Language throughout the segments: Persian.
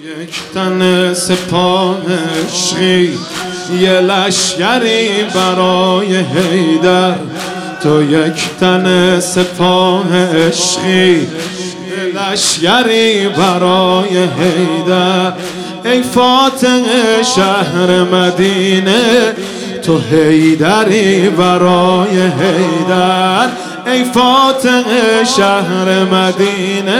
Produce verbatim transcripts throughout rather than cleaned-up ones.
یک تن سپاه عشقی، یه لشگری برای حیدر. تو یک تن سپاه عشقی، یه لشگری برای حیدر. ای فاتح شهر مدینه، تو حیدری برای حیدر. ای فاتح شهر مدینه،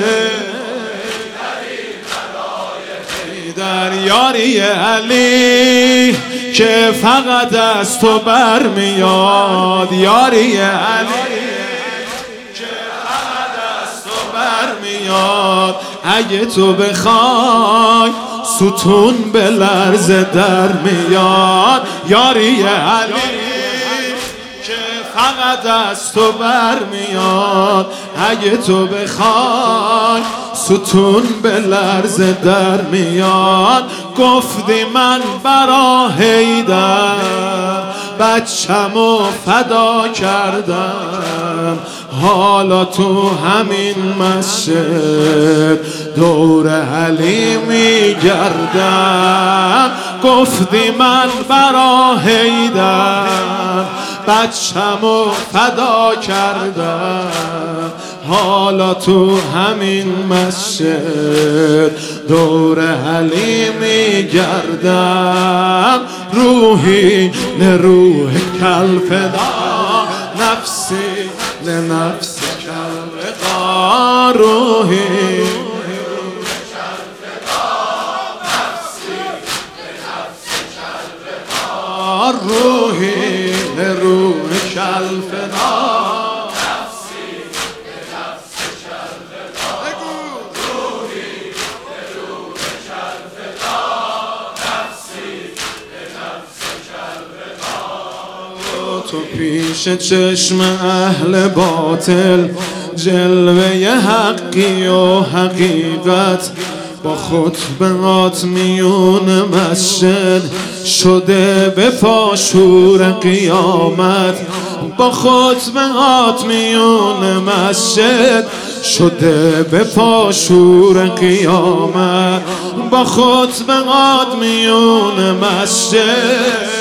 در یاری علی که فقط از تو برمیاد. یاری علی که فقط از تو برمیاد. اگه تو بخوای ستون به لرزه در میاد. یاری علی که فقط از تو برمیاد. اگه تو بخوای ستون به لرزه در میاد. گفتی من برا حیدر بچه‌مو فدا کردم، حالا تو همین مسجد دور علی میگردم. گفتی من برا حیدر بچه‌مو فدا کردم، حالا تو همین مسجد دور علی میگردم. روحی لروح کل فدا، نفسی لنفس کل فدا. روحی روحی لروح کل فدا. تو پیش چشم اهل باطل جلوه حقی و حقیقت، با خطبهات میون مسجد شده به پاشور قیامت. با خطبهات میون مسجد شده به پاشور قیامت. با خطبهات میون مسجد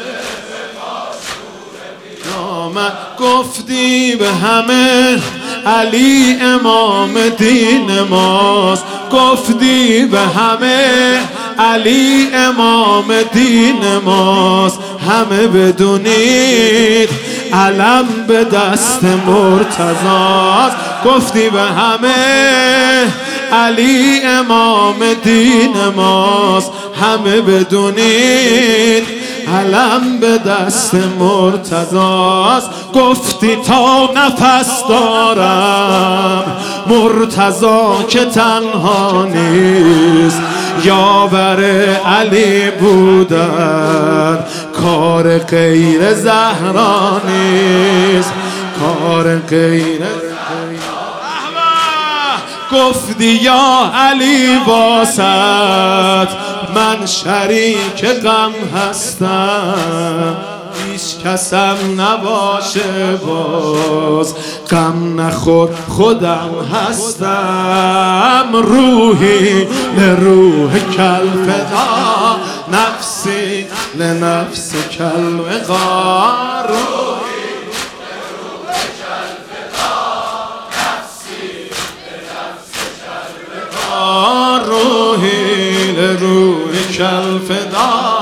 گفتی به همه علی امام دین ماست. گفتی به همه علی امام دین ماست. همه بدونید علم به دست مرتضاست. گفتی به همه علی امام دین ماست. همه بدونید علم به دست مرتضاست. گفتی تا نفس دارم مرتضا که تنها نیست، یاور علی بودن کار غیر زهرا نیست. کار غیر گفتی یا علی واسط من شریک غم هستم، هیچ کسم نباشه باز غم نخور خودم هستم. روحی لروح کل فدا، نفسی لنفس کل وقار. روحی لروح کل فدا، نفسی لنفس کل وقار. روحی لروح کل فدا.